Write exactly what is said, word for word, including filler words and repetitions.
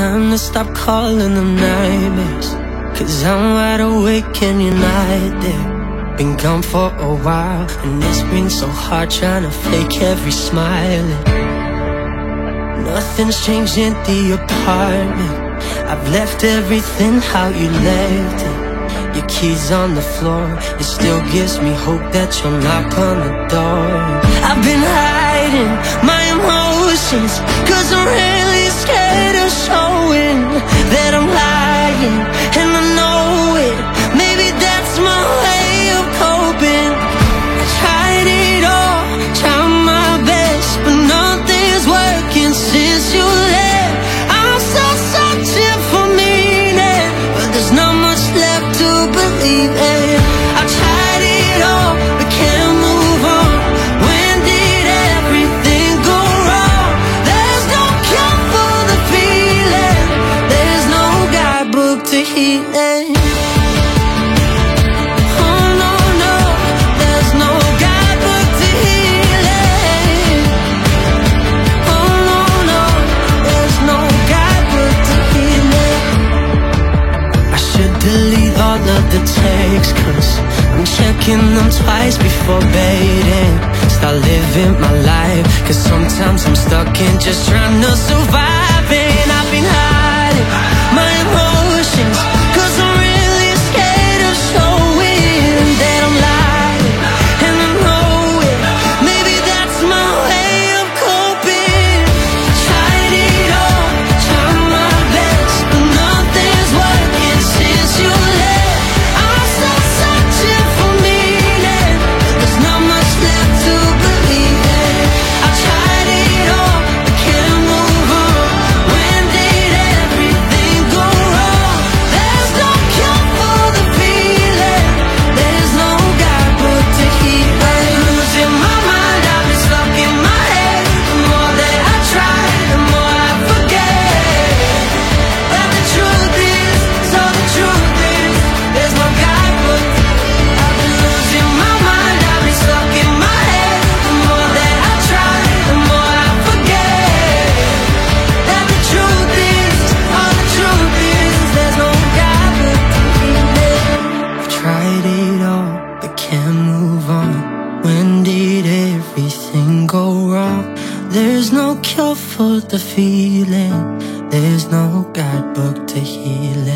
time to stop calling them nightmares, 'cause I'm wide awake and you're not there. Been gone for a while, and it's been so hard trying to fake every smile. Nothing's changed in the apartment. I've left everything how you left it. Your keys on the floor, it still gives me hope that you'll knock on the door. I've been hiding my emotions, 'cause I'm really scared of showing that I'm lying, and I know it. Maybe that's my way of coping. I tried it all, tried my best, but nothing's working since you left. I'm still searching for meaning, but there's not much left to believe in. I tried it all, but can't move on. When did everything go wrong? There's no cure for the feeling, there's no guidebook to healing. Oh no, no, there's no guidebook to healing. Oh no, no, there's no guidebook to healing. I should delete all of the texts, 'cause I'm checking them twice before baiting. Start living my life, 'cause sometimes I'm stuck in just trying to survive. And I've been hiding my emotions, 'cause I'm really scared of showing that I'm lying, and I know it. Maybe that's my way of coping. I tried it all, tried my best, but nothing's working since you left. I'm still searching for meaning, but there's not much left to believe in. I tried it all, but can't move on. When did everything go wrong? There's no cure for the feeling, there's no guidebook to heal. I'm losing my mind, I've been stuck in my head. The more that I try, the more I forget. But the truth is, so the truth is, there's no guidebook. I've been losing my mind, I've been stuck in my head. The more that I try, the more I forget. That the truth is, all the truth is, there's no guidebook to healing. I've tried it all, but can't move on. When did everything go wrong? There's no cure for the feeling, there's no guidebook to healing.